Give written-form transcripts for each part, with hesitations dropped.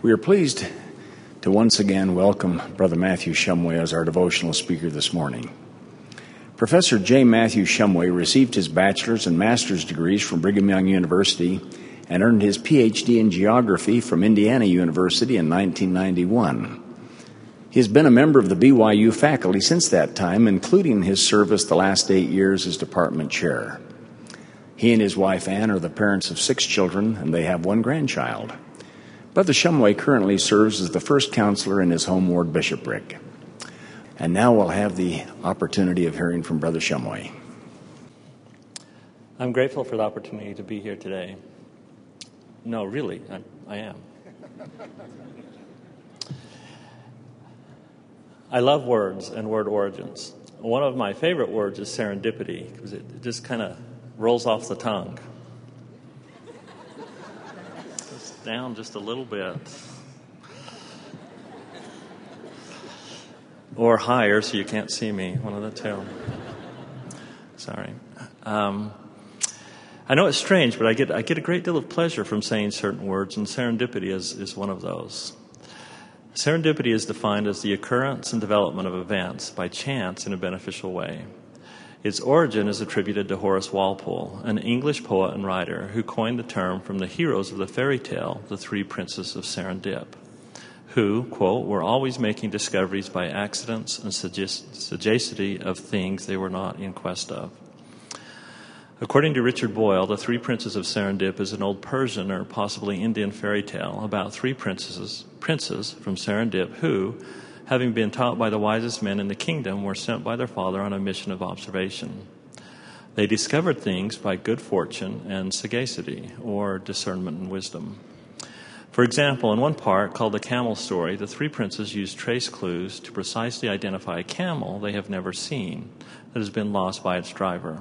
We are pleased to once again welcome Brother Matthew Shumway as our devotional speaker this morning. Professor J. Matthew Shumway received his bachelor's and master's degrees from Brigham Young University and earned his Ph.D. in geography from Indiana University in 1991. He has been a member of the BYU faculty since that time, including his service the last 8 years as department chair. He and his wife, Ann, are the parents of 6 children, and they have 1 grandchild. Brother Shumway currently serves as the first counselor in his home ward bishopric. And now we'll have the opportunity of hearing from Brother Shumway. I'm grateful for the opportunity to be here today. No, really, I am. I love words and word origins. One of my favorite words is serendipity, because it just kind of rolls off the tongue. Down just a little bit. Or higher so you can't see me, one of the two. Sorry. I know it's strange, but I get a great deal of pleasure from saying certain words, and serendipity is one of those. Serendipity is defined as the occurrence and development of events by chance in a beneficial way. Its origin is attributed to Horace Walpole, an English poet and writer who coined the term from the heroes of the fairy tale, the 3 Princes of Serendip, who, quote, were always making discoveries by accidents and sagacity of things they were not in quest of. According to Richard Boyle, the 3 Princes of Serendip is an old Persian or possibly Indian fairy tale about 3 princes from Serendip who, having been taught by the wisest men in the kingdom, were sent by their father on a mission of observation. They discovered things by good fortune and sagacity, or discernment and wisdom. For example, in one part, called the Camel Story, the 3 princes used trace clues to precisely identify a camel they have never seen that has been lost by its driver.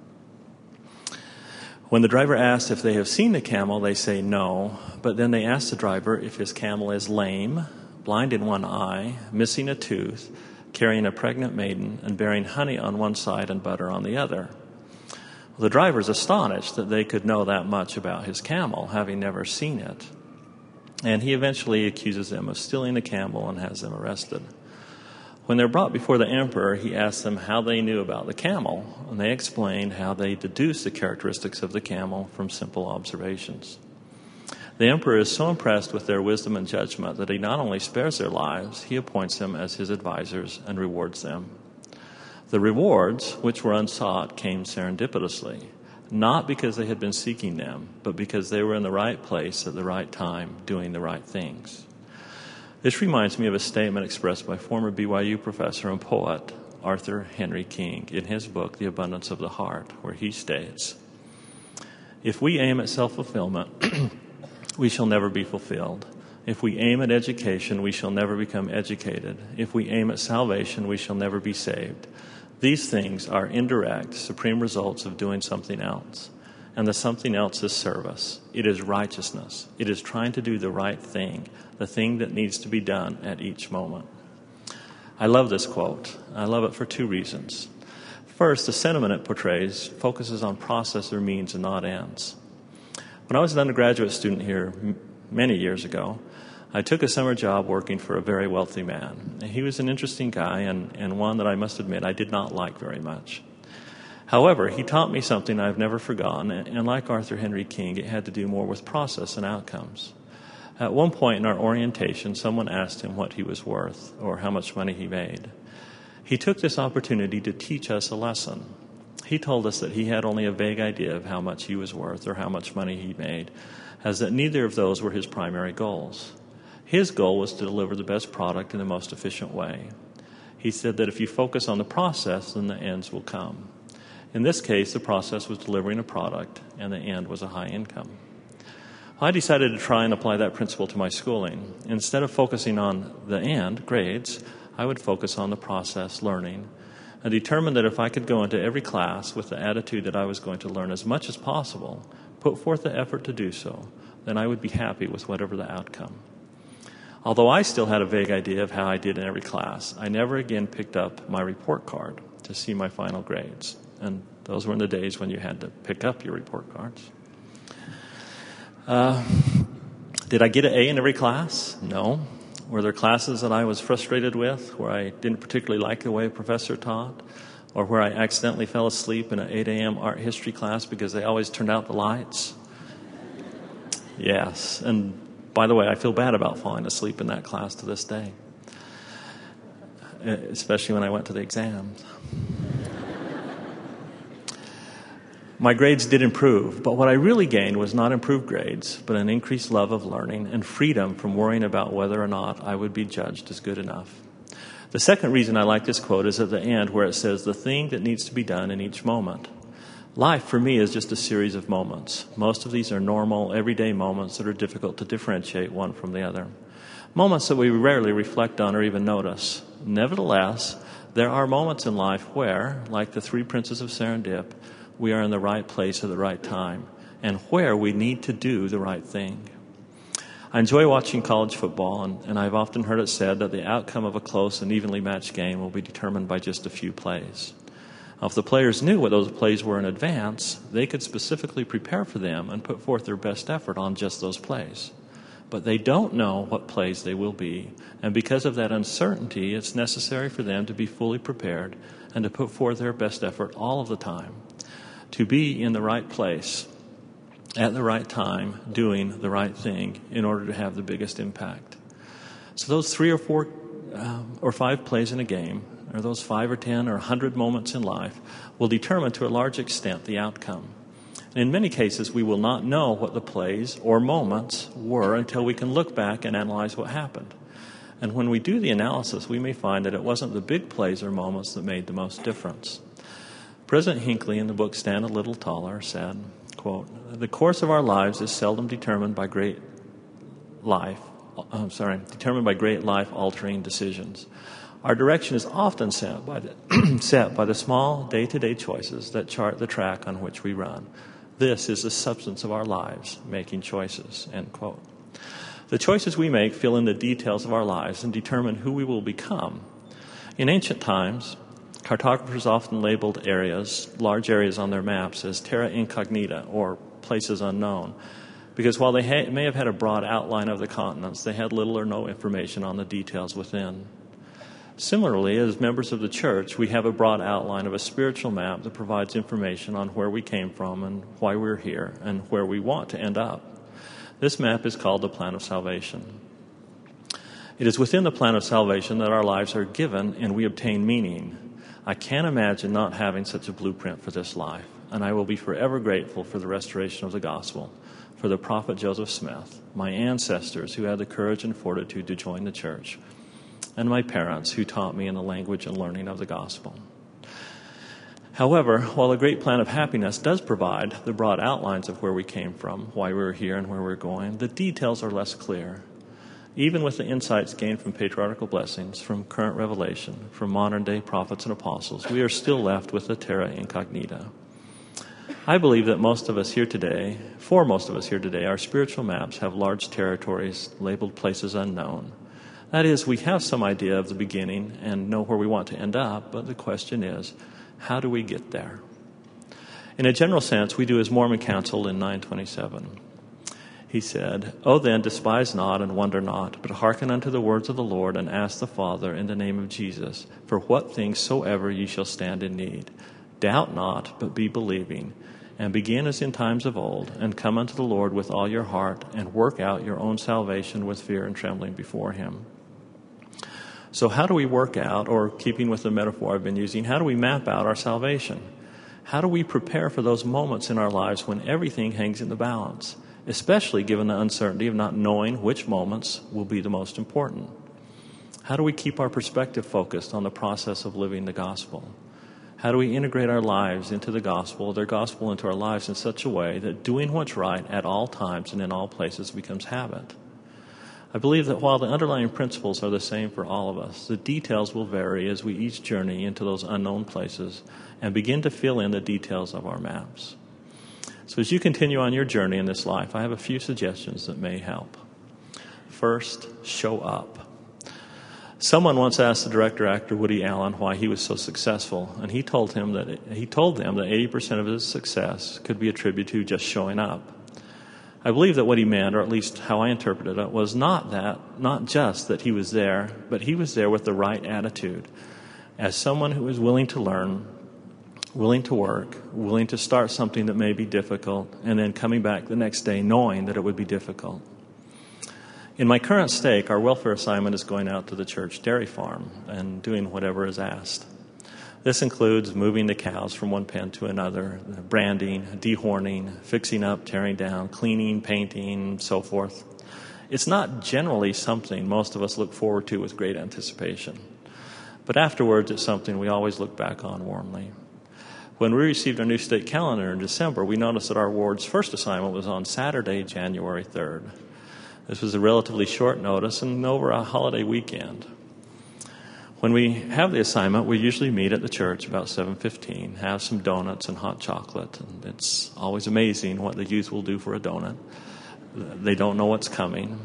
When the driver asks if they have seen the camel, they say no, but then they ask the driver if his camel is lame, blind in one eye, missing a tooth, carrying a pregnant maiden, and bearing honey on one side and butter on the other. Well, the driver is astonished that they could know that much about his camel, having never seen it. And he eventually accuses them of stealing the camel and has them arrested. When they're brought before the emperor, he asks them how they knew about the camel, and they explained how they deduced the characteristics of the camel from simple observations. The emperor is so impressed with their wisdom and judgment that he not only spares their lives, he appoints them as his advisors and rewards them. The rewards, which were unsought, came serendipitously, not because they had been seeking them, but because they were in the right place at the right time, doing the right things. This reminds me of a statement expressed by former BYU professor and poet Arthur Henry King in his book, The Abundance of the Heart, where he states, "If we aim at self-fulfillment, we shall never be fulfilled. If we aim at education, we shall never become educated. If we aim at salvation, we shall never be saved. These things are indirect, supreme results of doing something else. And the something else is service. It is righteousness. It is trying to do the right thing, the thing that needs to be done at each moment." I love this quote. I love it for 2 reasons. First, the sentiment it portrays focuses on process or means and not ends. When I was an undergraduate student here many years ago, I took a summer job working for a very wealthy man. He was an interesting guy and one that I must admit I did not like very much. However, he taught me something I've never forgotten, and like Arthur Henry King, it had to do more with process and outcomes. At one point in our orientation, someone asked him what he was worth or how much money he made. He took this opportunity to teach us a lesson. He told us that he had only a vague idea of how much he was worth or how much money he made, as that neither of those were his primary goals. His goal was to deliver the best product in the most efficient way. He said that if you focus on the process, then the ends will come. In this case, the process was delivering a product, and the end was a high income. I decided to try and apply that principle to my schooling. Instead of focusing on the end, grades, I would focus on the process, learning, and determined that if I could go into every class with the attitude that I was going to learn as much as possible, put forth the effort to do so, then I would be happy with whatever the outcome. Although I still had a vague idea of how I did in every class, I never again picked up my report card to see my final grades. And those were in the days when you had to pick up your report cards. Did I get an A in every class? No. Were there classes that I was frustrated with, where I didn't particularly like the way a professor taught, or where I accidentally fell asleep in an 8 a.m. art history class because they always turned out the lights? Yes. And by the way, I feel bad about falling asleep in that class to this day, especially when I went to the exams. My grades did improve, but what I really gained was not improved grades, but an increased love of learning and freedom from worrying about whether or not I would be judged as good enough. The second reason I like this quote is at the end where it says, the thing that needs to be done in each moment. Life for me is just a series of moments. Most of these are normal, everyday moments that are difficult to differentiate one from the other. Moments that we rarely reflect on or even notice. Nevertheless, there are moments in life where, like the three princes of Serendip, we are in the right place at the right time, and where we need to do the right thing. I enjoy watching college football, and I've often heard it said that the outcome of a close and evenly matched game will be determined by just a few plays. Now, if the players knew what those plays were in advance, they could specifically prepare for them and put forth their best effort on just those plays. But they don't know what plays they will be, and because of that uncertainty, it's necessary for them to be fully prepared and to put forth their best effort all of the time. To be in the right place, at the right time, doing the right thing in order to have the biggest impact. So those 3 or 4 or 5 plays in a game, or those 5 or 10 or 100 moments in life, will determine to a large extent the outcome. And in many cases, we will not know what the plays or moments were until we can look back and analyze what happened. And when we do the analysis, we may find that it wasn't the big plays or moments that made the most difference. President Hinckley, in the book Stand a Little Taller, said, quote, the course of our lives is seldom determined by great life-altering decisions. Our direction is often set by the small day-to-day choices that chart the track on which we run. This is the substance of our lives, making choices, end quote. The choices we make fill in the details of our lives and determine who we will become. In ancient times, cartographers often labeled large areas on their maps as terra incognita, or places unknown, because while they may have had a broad outline of the continents, they had little or no information on the details within. Similarly, as members of the church, we have a broad outline of a spiritual map that provides information on where we came from and why we're here and where we want to end up. This map is called the plan of salvation. It is within the plan of salvation that our lives are given and we obtain meaning. I can't imagine not having such a blueprint for this life, and I will be forever grateful for the restoration of the gospel, for the prophet Joseph Smith, my ancestors who had the courage and fortitude to join the church, and my parents who taught me in the language and learning of the gospel. However, while a great plan of happiness does provide the broad outlines of where we came from, why we're here, and where we're going, the details are less clear. Even with the insights gained from patriarchal blessings, from current revelation, from modern-day prophets and apostles, we are still left with the terra incognita. I believe that for most of us here today, our spiritual maps have large territories labeled places unknown. That is, we have some idea of the beginning and know where we want to end up, but the question is, how do we get there? In a general sense, we do as Mormon counseled in 927. He said, O then, despise not and wonder not, but hearken unto the words of the Lord, and ask the Father in the name of Jesus, for what things soever ye shall stand in need. Doubt not, but be believing, and begin as in times of old, and come unto the Lord with all your heart, and work out your own salvation with fear and trembling before him. So how do we work out, or keeping with the metaphor I've been using, how do we map out our salvation? How do we prepare for those moments in our lives when everything hangs in the balance, especially given the uncertainty of not knowing which moments will be the most important? How do we keep our perspective focused on the process of living the gospel? How do we integrate our lives into the gospel, their gospel into our lives in such a way that doing what's right at all times and in all places becomes habit? I believe that while the underlying principles are the same for all of us, the details will vary as we each journey into those unknown places and begin to fill in the details of our maps. So as you continue on your journey in this life, I have a few suggestions that may help. First, show up. Someone once asked the director actor Woody Allen why he was so successful, and he told them that 80% of his success could be attributed to just showing up. I believe that what he meant, or at least how I interpreted it, was not just that he was there, but he was there with the right attitude. As someone who is willing to learn, willing to work, willing to start something that may be difficult, and then coming back the next day knowing that it would be difficult. In my current stake, our welfare assignment is going out to the church dairy farm and doing whatever is asked. This includes moving the cows from one pen to another, branding, dehorning, fixing up, tearing down, cleaning, painting, so forth. It's not generally something most of us look forward to with great anticipation. But afterwards, it's something we always look back on warmly. When we received our new state calendar in December, we noticed that our ward's first assignment was on Saturday, January 3rd. This was a relatively short notice and over a holiday weekend. When we have the assignment, we usually meet at the church about 7:15, have some donuts and hot chocolate. And it's always amazing what the youth will do for a donut. They don't know what's coming.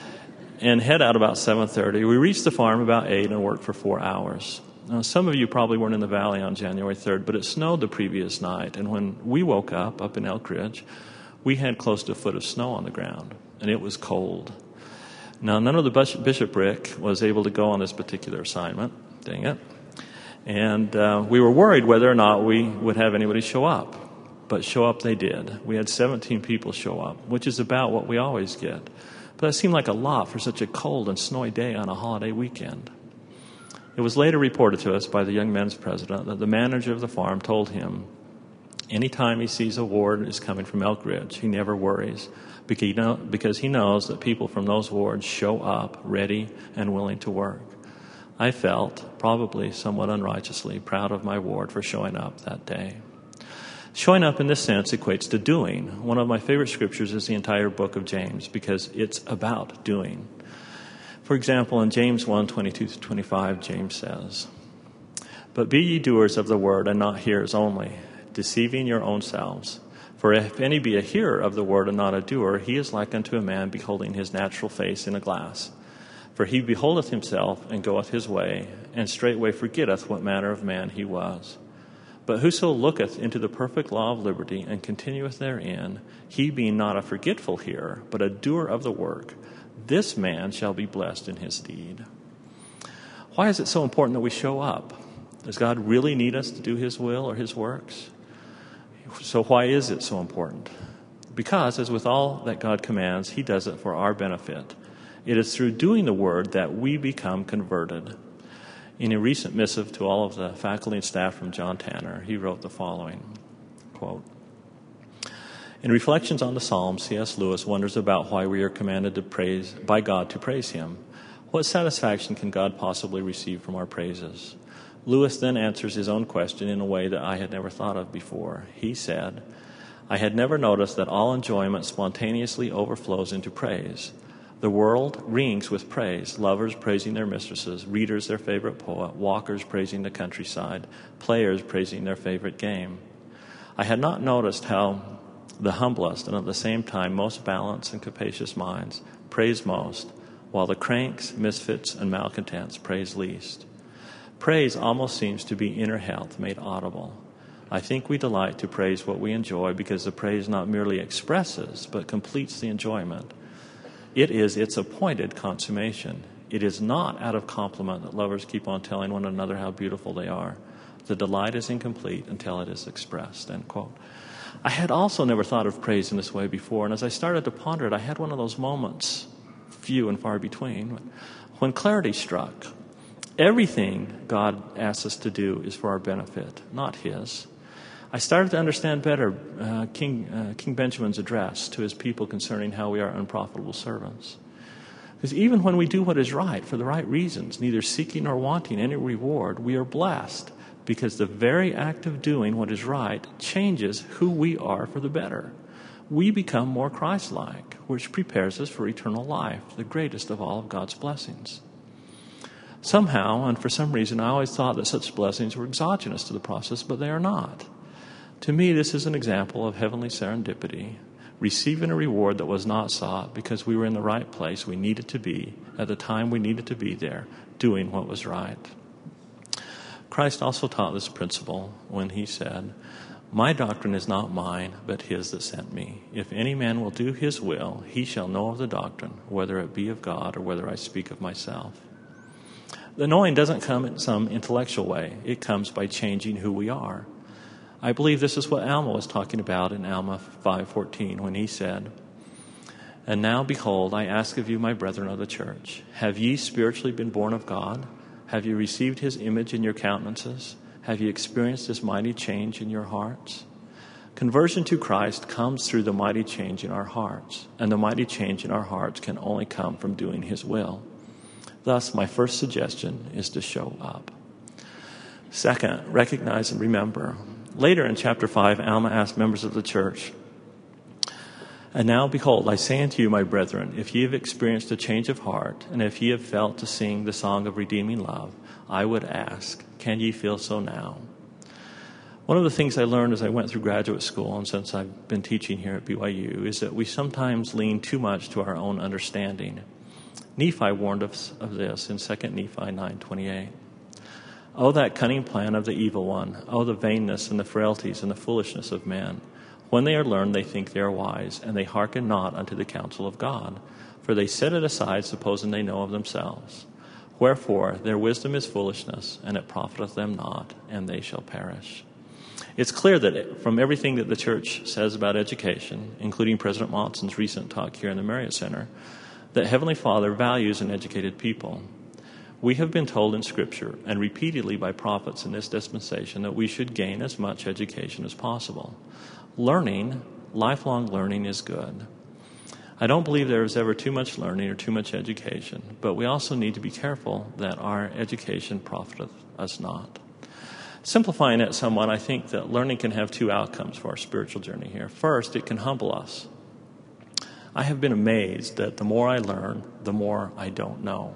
And head out about 7:30. We reach the farm about 8 and work for 4 hours. Now, some of you probably weren't in the valley on January 3rd, but it snowed the previous night. And when we woke up in Elk Ridge, we had close to a foot of snow on the ground. And it was cold. Now, none of the bishopric was able to go on this particular assignment. Dang it. And we were worried whether or not we would have anybody show up. But show up they did. We had 17 people show up, which is about what we always get. But that seemed like a lot for such a cold and snowy day on a holiday weekend. It was later reported to us by the young men's president that the manager of the farm told him, anytime he sees a ward is coming from Elk Ridge, he never worries, because he knows that people from those wards show up ready and willing to work. I felt, probably somewhat unrighteously, proud of my ward for showing up that day. Showing up in this sense equates to doing. One of my favorite scriptures is the entire book of James, because it's about doing. For example, in James 1:22-25, James says, "But be ye doers of the word, and not hearers only, deceiving your own selves. For if any be a hearer of the word and not a doer, he is like unto a man beholding his natural face in a glass. For he beholdeth himself, and goeth his way, and straightway forgetteth what manner of man he was. But whoso looketh into the perfect law of liberty, and continueth therein, he being not a forgetful hearer, but a doer of the work, this man shall be blessed in his deed." Why is it so important that we show up? Does God really need us to do his will or his works? So why is it so important? Because, as with all that God commands, he does it for our benefit. It is through doing the word that we become converted. In a recent missive to all of the faculty and staff from John Tanner, he wrote the following, quote, "In Reflections on the Psalms, C.S. Lewis wonders about why we are commanded by God to praise him. What satisfaction can God possibly receive from our praises? Lewis then answers his own question in a way that I had never thought of before. He said, I had never noticed that all enjoyment spontaneously overflows into praise. The world rings with praise, lovers praising their mistresses, readers their favorite poet, walkers praising the countryside, players praising their favorite game. I had not noticed how the humblest and at the same time most balanced and capacious minds praise most, while the cranks, misfits, and malcontents praise least. Praise almost seems to be inner health made audible. I think we delight to praise what we enjoy because the praise not merely expresses, but completes the enjoyment. It is its appointed consummation. It is not out of compliment that lovers keep on telling one another how beautiful they are. The delight is incomplete until it is expressed." End quote. I had also never thought of praise in this way before, and as I started to ponder it, I had one of those moments, few and far between, when clarity struck. Everything God asks us to do is for our benefit, not his. I started to understand better King Benjamin's address to his people concerning how we are unprofitable servants. Because even when we do what is right for the right reasons, neither seeking nor wanting any reward, we are blessed because the very act of doing what is right changes who we are for the better. We become more Christ-like, which prepares us for eternal life, the greatest of all of God's blessings. Somehow, and for some reason, I always thought that such blessings were exogenous to the process, but they are not. To me, this is an example of heavenly serendipity, receiving a reward that was not sought because we were in the right place we needed to be at the time we needed to be there, doing what was right. Christ also taught this principle when he said, My doctrine is not mine, but his that sent me. If any man will do his will, he shall know of the doctrine, whether it be of God or whether I speak of myself. The knowing doesn't come in some intellectual way. It comes by changing who we are. I believe this is what Alma was talking about in Alma 5:14 when he said, "And now, behold, I ask of you, my brethren of the church, have ye spiritually been born of God? Have you received his image in your countenances? Have you experienced this mighty change in your hearts?" Conversion to Christ comes through the mighty change in our hearts, and the mighty change in our hearts can only come from doing his will. Thus, my first suggestion is to show up. Second, recognize and remember. Later in chapter 5, Alma asked members of the church, "And now, behold, I say unto you, my brethren, if ye have experienced a change of heart, and if ye have felt to sing the song of redeeming love, I would ask, can ye feel so now?" One of the things I learned as I went through graduate school, and since I've been teaching here at BYU, is that we sometimes lean too much to our own understanding. Nephi warned us of this in 2 Nephi 9:28. "Oh, that cunning plan of the evil one! Oh, the vainness and the frailties and the foolishness of men! When they are learned, they think they are wise, and they hearken not unto the counsel of God. For they set it aside, supposing they know of themselves. Wherefore, their wisdom is foolishness, and it profiteth them not, and they shall perish." It's clear that from everything that the church says about education, including President Monson's recent talk here in the Marriott Center, that Heavenly Father values an educated people. We have been told in Scripture, and repeatedly by prophets in this dispensation, that we should gain as much education as possible. Learning, lifelong learning, is good. I don't believe there is ever too much learning or too much education, but we also need to be careful that our education profiteth us not. Simplifying it somewhat, I think that learning can have two outcomes for our spiritual journey here. First, it can humble us. I have been amazed that the more I learn, the more I don't know.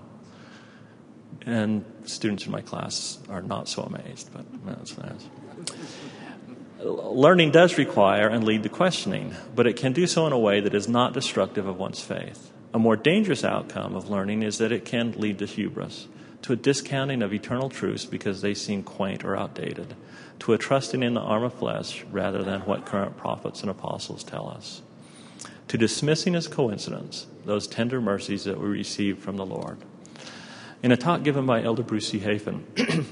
And students in my class are not so amazed, but that's nice. Learning does require and lead to questioning, but it can do so in a way that is not destructive of one's faith. A more dangerous outcome of learning is that it can lead to hubris, to a discounting of eternal truths because they seem quaint or outdated, to a trusting in the arm of flesh rather than what current prophets and apostles tell us, to dismissing as coincidence those tender mercies that we receive from the Lord. In a talk given by Elder Bruce C. Hafen,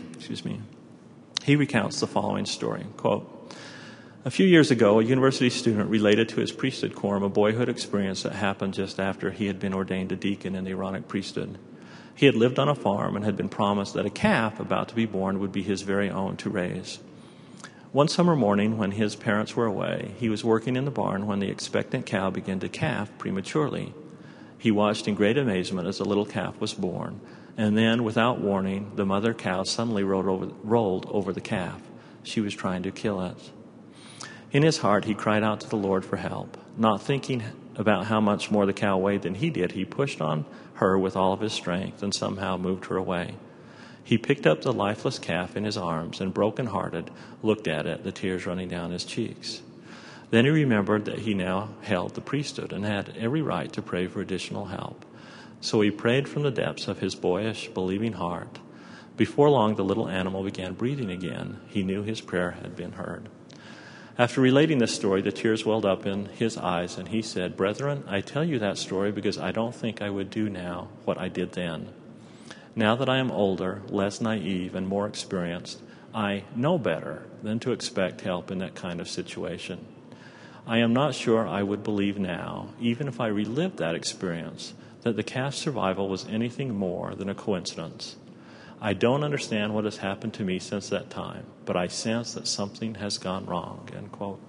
he recounts the following story, quote, "A few years ago, a university student related to his priesthood quorum a boyhood experience that happened just after he had been ordained a deacon in the Aaronic priesthood. He had lived on a farm and had been promised that a calf about to be born would be his very own to raise. One summer morning, when his parents were away, he was working in the barn when the expectant cow began to calf prematurely. He watched in great amazement as the little calf was born, and then, without warning, the mother cow suddenly rolled over the calf. She was trying to kill it. In his heart, he cried out to the Lord for help. Not thinking about how much more the cow weighed than he did, he pushed on her with all of his strength and somehow moved her away. He picked up the lifeless calf in his arms and, broken-hearted, looked at it, the tears running down his cheeks. Then he remembered that he now held the priesthood and had every right to pray for additional help. So he prayed from the depths of his boyish, believing heart. Before long, the little animal began breathing again. He knew his prayer had been heard. After relating this story, the tears welled up in his eyes, and he said, "Brethren, I tell you that story because I don't think I would do now what I did then. Now that I am older, less naive, and more experienced, I know better than to expect help in that kind of situation. I am not sure I would believe now, even if I relived that experience, that the calf's survival was anything more than a coincidence. I don't understand what has happened to me since that time, but I sense that something has gone wrong," end quote.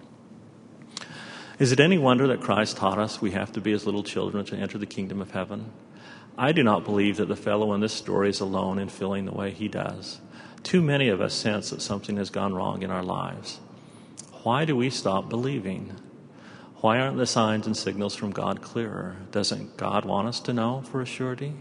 Is it any wonder that Christ taught us we have to be as little children to enter the kingdom of heaven? I do not believe that the fellow in this story is alone in feeling the way he does. Too many of us sense that something has gone wrong in our lives. Why do we stop believing? Why aren't the signs and signals from God clearer? Doesn't God want us to know for a surety?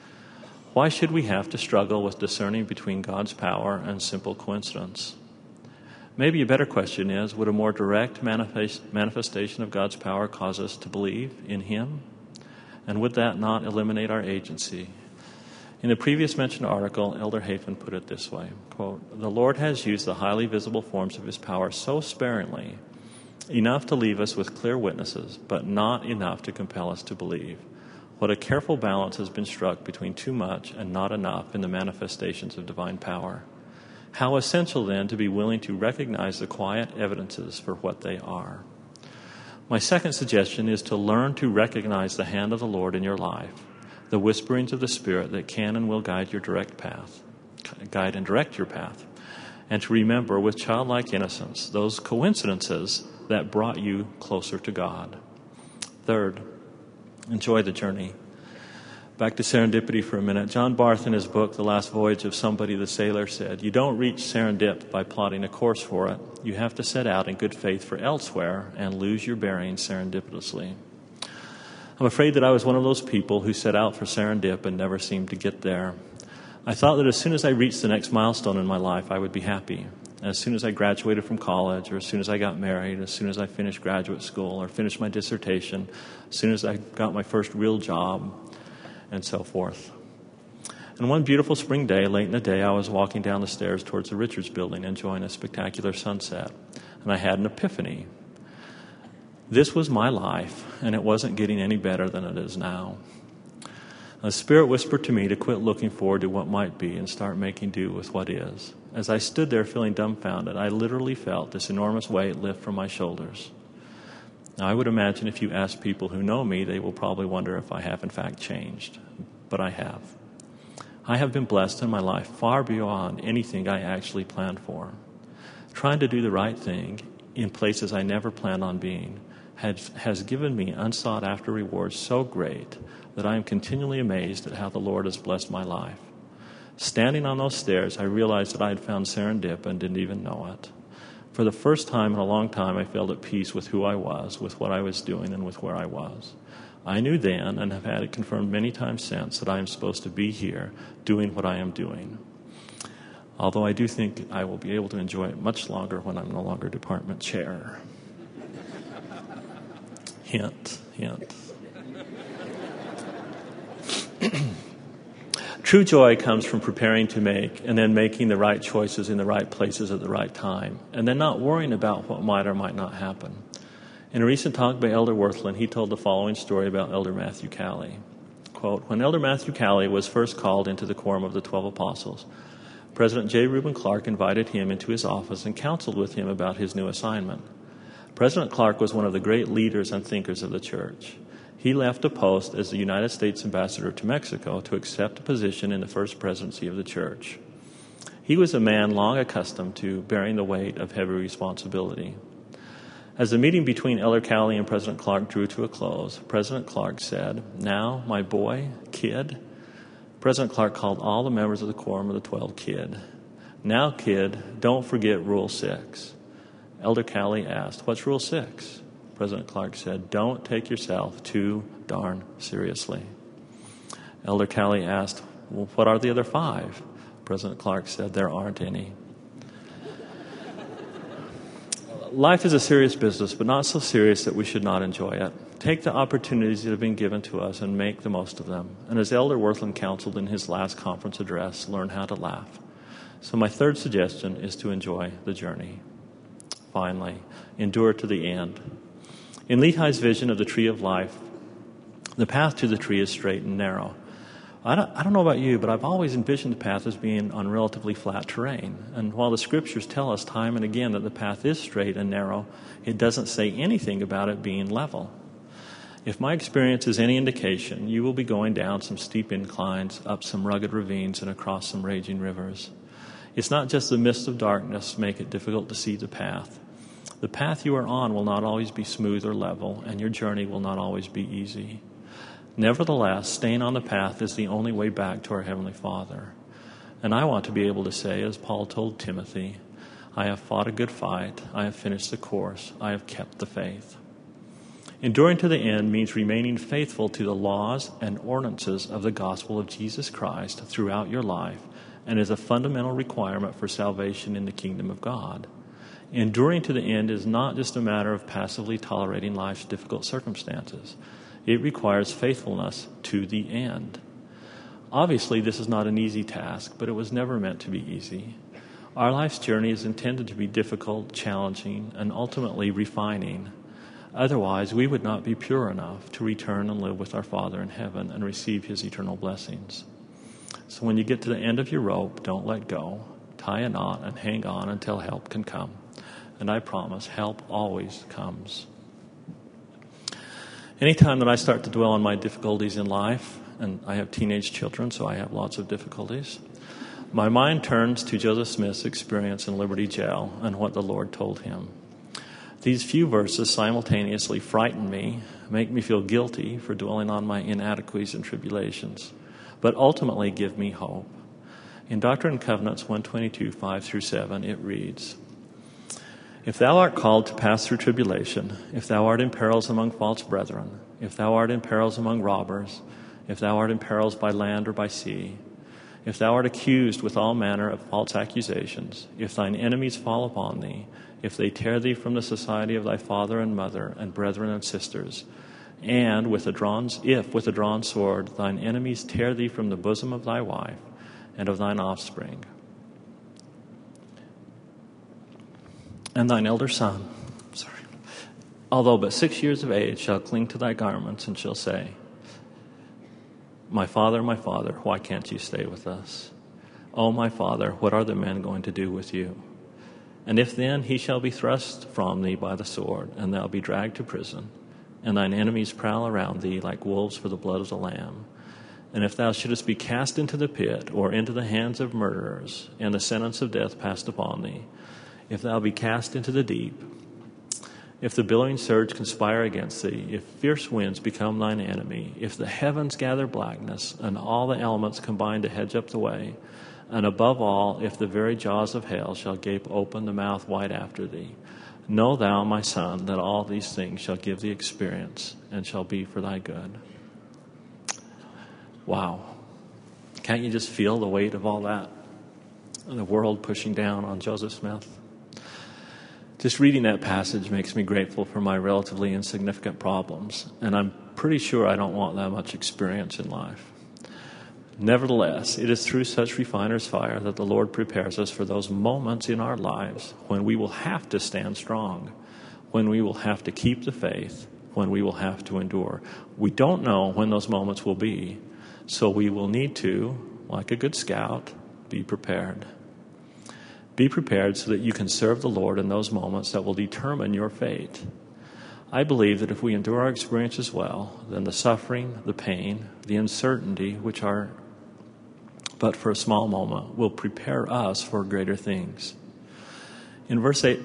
Why should we have to struggle with discerning between God's power and simple coincidence? Maybe a better question is, would a more direct manifestation of God's power cause us to believe in Him? And would that not eliminate our agency? In the previous mentioned article, Elder Hafen put it this way, quote, "The Lord has used the highly visible forms of his power so sparingly, enough to leave us with clear witnesses, but not enough to compel us to believe. What a careful balance has been struck between too much and not enough in the manifestations of divine power. How essential, then, to be willing to recognize the quiet evidences for what they are." My second suggestion is to learn to recognize the hand of the Lord in your life, the whisperings of the Spirit that can and will guide and direct your path, and to remember with childlike innocence those coincidences that brought you closer to God. Third, enjoy the journey. Back to serendipity for a minute. John Barth, in his book, The Last Voyage of Somebody the Sailor, said, "You don't reach serendip by plotting a course for it. You have to set out in good faith for elsewhere and lose your bearings serendipitously." I'm afraid that I was one of those people who set out for serendip and never seemed to get there. I thought that as soon as I reached the next milestone in my life, I would be happy. As soon as I graduated from college, or as soon as I got married, as soon as I finished graduate school or finished my dissertation, as soon as I got my first real job, and so forth. And one beautiful spring day, late in the day, I was walking down the stairs towards the Richards Building enjoying a spectacular sunset, and I had an epiphany. This was my life, and it wasn't getting any better than it is now. The Spirit whispered to me to quit looking forward to what might be and start making do with what is. As I stood there feeling dumbfounded, I literally felt this enormous weight lift from my shoulders. Now, I would imagine if you ask people who know me, they will probably wonder if I have in fact changed. But I have. I have been blessed in my life far beyond anything I actually planned for. Trying to do the right thing in places I never planned on being has given me unsought after rewards so great that I am continually amazed at how the Lord has blessed my life. Standing on those stairs, I realized that I had found serendip and didn't even know it. For the first time in a long time, I felt at peace with who I was, with what I was doing, and with where I was. I knew then, and have had it confirmed many times since, that I am supposed to be here doing what I am doing. Although I do think I will be able to enjoy it much longer when I'm no longer department chair. Hint, hint. True joy comes from preparing to make and then making the right choices in the right places at the right time, and then not worrying about what might or might not happen. In a recent talk by Elder Worthland, he told the following story about Elder Matthew Calley. Quote, "When Elder Matthew Calley was first called into the quorum of the 12 Apostles, President J. Reuben Clark invited him into his office and counseled with him about his new assignment. President Clark was one of the great leaders and thinkers of the church. He left a post as the United States ambassador to Mexico to accept a position in the first presidency of the church. He was a man long accustomed to bearing the weight of heavy responsibility. As the meeting between Elder Calley and President Clark drew to a close, President Clark said, 'Now, my boy, kid.' President Clark called all the members of the quorum of the 12 kid. 'Now, kid, don't forget Rule 6. Elder Calley asked, 'What's Rule 6? President Clark said, "Don't take yourself too darn seriously." Elder Calley asked, "Well, what are the other 5? President Clark said, "There aren't any." Life is a serious business, but not so serious that we should not enjoy it. Take the opportunities that have been given to us and make the most of them. And as Elder Worthland counseled in his last conference address, learn how to laugh. So my third suggestion is to enjoy the journey. Finally, endure to the end. In Lehi's vision of the tree of life, the path to the tree is straight and narrow. I don't know about you, but I've always envisioned the path as being on relatively flat terrain. And while the scriptures tell us time and again that the path is straight and narrow, it doesn't say anything about it being level. If my experience is any indication, you will be going down some steep inclines, up some rugged ravines, and across some raging rivers. It's not just the mists of darkness make it difficult to see the path. The path you are on will not always be smooth or level, and your journey will not always be easy. Nevertheless, staying on the path is the only way back to our Heavenly Father. And I want to be able to say, as Paul told Timothy, "I have fought a good fight, I have finished the course, I have kept the faith." Enduring to the end means remaining faithful to the laws and ordinances of the gospel of Jesus Christ throughout your life, and is a fundamental requirement for salvation in the kingdom of God. Enduring to the end is not just a matter of passively tolerating life's difficult circumstances. It requires faithfulness to the end. Obviously, this is not an easy task, but it was never meant to be easy. Our life's journey is intended to be difficult, challenging, and ultimately refining. Otherwise, we would not be pure enough to return and live with our Father in heaven and receive his eternal blessings. So when you get to the end of your rope, don't let go. Tie a knot and hang on until help can come. And I promise, help always comes. Anytime that I start to dwell on my difficulties in life, and I have teenage children, so I have lots of difficulties, my mind turns to Joseph Smith's experience in Liberty Jail and what the Lord told him. These few verses simultaneously frighten me, make me feel guilty for dwelling on my inadequacies and tribulations, but ultimately give me hope. In Doctrine and Covenants 122, 5-7, it reads, "If thou art called to pass through tribulation, if thou art in perils among false brethren, if thou art in perils among robbers, if thou art in perils by land or by sea, if thou art accused with all manner of false accusations, if thine enemies fall upon thee, if they tear thee from the society of thy father and mother and brethren and sisters, and if with a drawn sword thine enemies tear thee from the bosom of thy wife and of thine offspring, and thine elder son, although but 6 years of age, shall cling to thy garments and shall say, my father, why can't you stay with us? O my father, what are the men going to do with you? And if then he shall be thrust from thee by the sword, and thou be dragged to prison, and thine enemies prowl around thee like wolves for the blood of the Lamb, and if thou shouldest be cast into the pit, or into the hands of murderers, and the sentence of death passed upon thee, if thou be cast into the deep, if the billowing surge conspire against thee, if fierce winds become thine enemy, if the heavens gather blackness, and all the elements combine to hedge up the way, and above all, if the very jaws of hell shall gape open the mouth wide after thee, know thou, my son, that all these things shall give thee experience, and shall be for thy good." Wow. Can't you just feel the weight of all that? The world pushing down on Joseph Smith. Just reading that passage makes me grateful for my relatively insignificant problems, and I'm pretty sure I don't want that much experience in life. Nevertheless, it is through such refiner's fire that the Lord prepares us for those moments in our lives when we will have to stand strong, when we will have to keep the faith, when we will have to endure. We don't know when those moments will be, so we will need to, like a good scout, be prepared. Be prepared so that you can serve the Lord in those moments that will determine your fate. I believe that if we endure our experiences well, then the suffering, the pain, the uncertainty, which are but for a small moment, will prepare us for greater things. In verse 8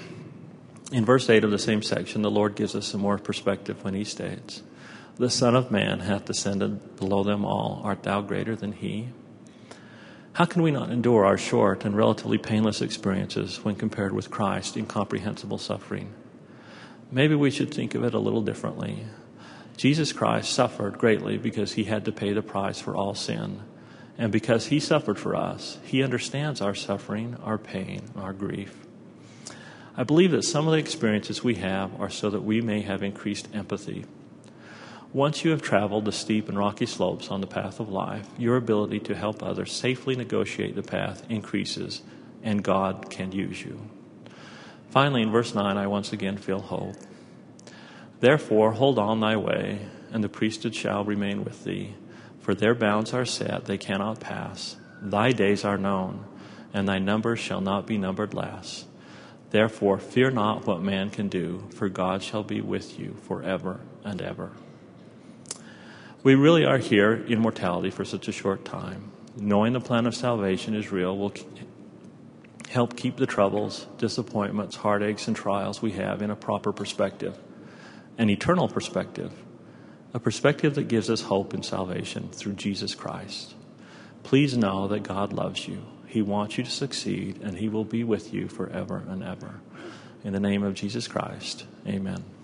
of the same section, the Lord gives us some more perspective when he states, "The Son of Man hath descended below them all. Art thou greater than he?" How can we not endure our short and relatively painless experiences when compared with Christ's incomprehensible suffering? Maybe we should think of it a little differently. Jesus Christ suffered greatly because he had to pay the price for all sin. And because he suffered for us, he understands our suffering, our pain, our grief. I believe that some of the experiences we have are so that we may have increased empathy. Once you have traveled the steep and rocky slopes on the path of life, your ability to help others safely negotiate the path increases, and God can use you. Finally, in verse 9, I once again feel hope. "Therefore, hold on thy way, and the priesthood shall remain with thee. For their bounds are set, they cannot pass. Thy days are known, and thy numbers shall not be numbered less. Therefore, fear not what man can do, for God shall be with you forever and ever." We really are here in mortality for such a short time. Knowing the plan of salvation is real will help keep the troubles, disappointments, heartaches, and trials we have in a proper perspective, an eternal perspective, a perspective that gives us hope in salvation through Jesus Christ. Please know that God loves you. He wants you to succeed, and he will be with you forever and ever. In the name of Jesus Christ, amen.